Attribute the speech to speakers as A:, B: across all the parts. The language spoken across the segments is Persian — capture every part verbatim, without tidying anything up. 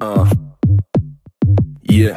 A: آه یه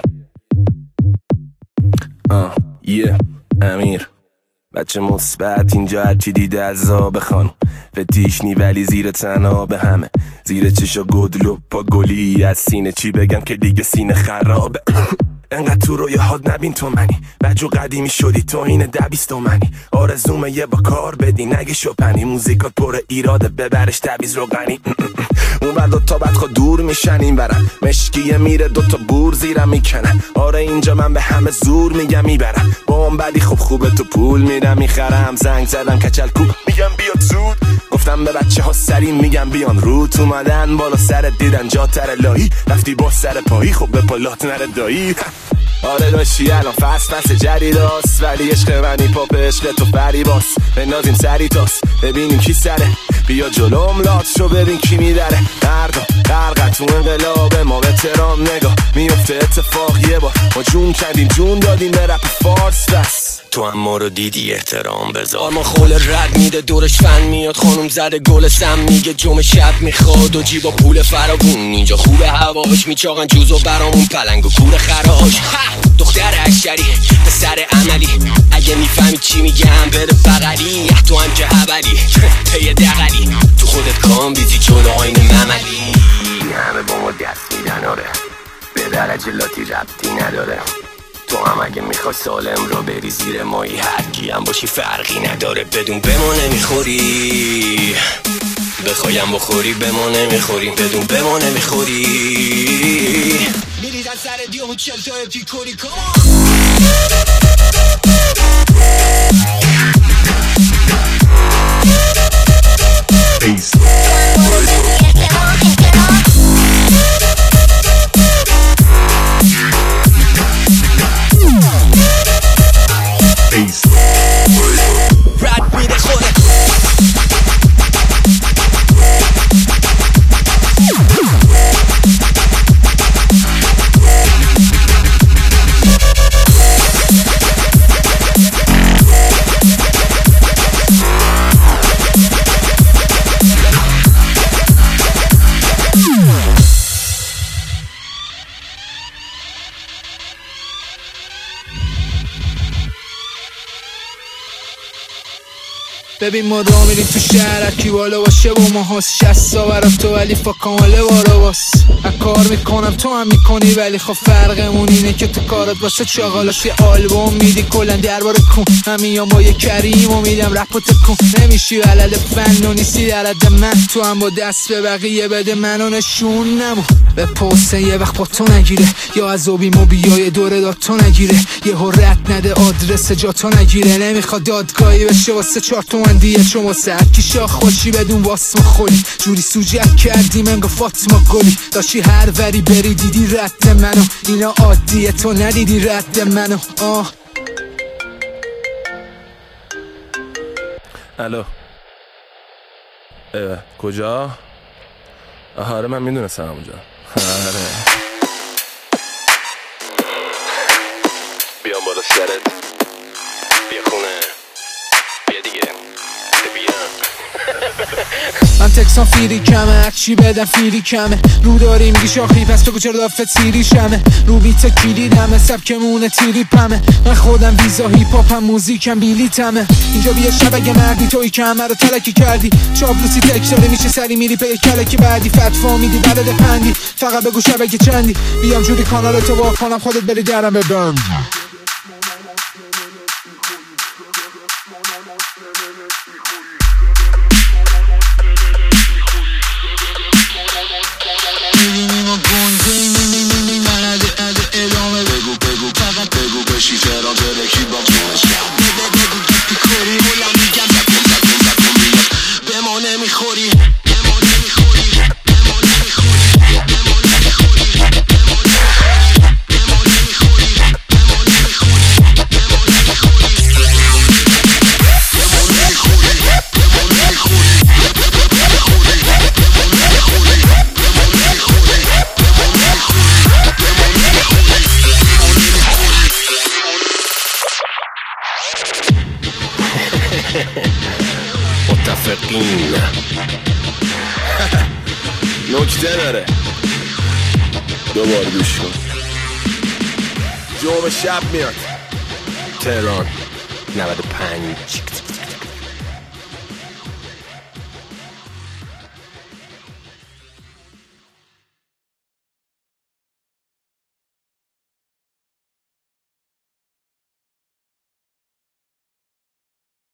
A: آه یه امیر بچه مثبت اینجا هرچی دیده از آب خانم فتیشنی ولی زیر تنها به همه زیر چشا گدلو پا گلی از سینه چی بگم که دیگه سینه خرابه انقدر تو روی حاد نبین تو منی بجو قدیمی شدی تو این دبیست و منی آرزومه یه با کار بدی نگه شپنی موزیکات پر ایراده ببرش تبیز رو غنی اون بر دوتا بدخوا دور میشن این برن مشکیه میره دوتا بور زیرم میکنن آره اینجا من به همه زور میگم میبرم با اون بدی خب خوبه تو پول میرم میخرم زنگ زدم کچل کو میگم بیاد زود گفتم به بچه ها سری میگم بیان روت اومدن بالا سرت دیدن جا تر لایی رفتی با سر پایی خب به پالات نره دایی آره داشتی الان فست فست جدید هست ولی عشق منی پاپ عشق تو فری باس بنازیم سری تاس ببینیم کی سره بیا جلوم لات شو ببین کی میدره مردم غرقت تو انقلاب ما به ترام نگاه میفته اتفاق یه بار ما جون کردیم جون دادیم به رپ فارس بس تو هم ما رو دیدی احترام بذار
B: آرما خول رد میده دورش فن میاد خانم زده گل سم میگه جمع شب میخواد و جیبا پول فراوون اینجا خوبه هواش میچاقن جوزو برامون پلنگ و کور خراش دختر اشتری پسر عملی اگه میفهمی چی میگم بده بغلی تو هم که هبلی پی دقلی تو خودت کام بیزی جلو آین مملی
A: همه با ما دست میدن آره به درجه لاتی ربطی نداره تو هم اگه میخوای سالم رو بری زیر مایی هرکی هم باشی فرقی نداره بدون به ما نمیخوری بخوایم بخوری به ما نمیخوریم بدون به ما نمیخوری
B: میریزن سر دیوم چل تا پیکوری کام
A: Peace. Peace.
B: رد میده خوره
C: ببین ما را میریم تو شهر کی بالا باشه با ما هاست شست برات تو ولی فا کامله بارا باست کار میکنم تو هم میکنی ولی خب فرقمون اینه که تو کارات باشه چاقالاش یه آلبوم میدی کلن درباره کن همین یا ما یه کریم و میدم رپ و تکن نمیشی علل فن و نیستی در حد من تو هم با دست به بقیه بده منو نشون نمو به پوسته یه وقت با تو نگیره یا از اوبی موبیای دوره داد تو نگیره یه رد نده آدرس جا تو نگیره نمیخواد دادگاهی بشه واسه چار تومن دیه چون واسه هرکی شاخ خوشی بدون واسم خولی جوری سوجت کردیم انگا فاطمه گلی داشتی هر وری بری دیدی رد منو اینا عادیه تو ندیدی رد منو آه
A: الو اه کجا؟ آره من میدونستم اونجا آره بیام بالا سرت بیا خونه بیا دیگه بیا
C: من تکسان فیری کمه هرچی بدم فیری کمه رو داری میگی شاخی پس تو چرا دافت سیری شمه رو بیت کلی دمه سبکمونه تیری پمه من خودم ویزا هیپ هاپم موزیکم بیلیتمه اینجا بیا شب اگه مردی توی که همه رو تلکی کردی چابلوسی تک داره میشه سری میری پی کلکی بعدی فتفا میدی بلد پندی فقط بگو شب اگه چندی بیام جوری کانال تو با کنم خودت بری درم ببند
A: متفقین نکته داره دوبار گوش کن. جو به شب میاد تهران نود و پنج.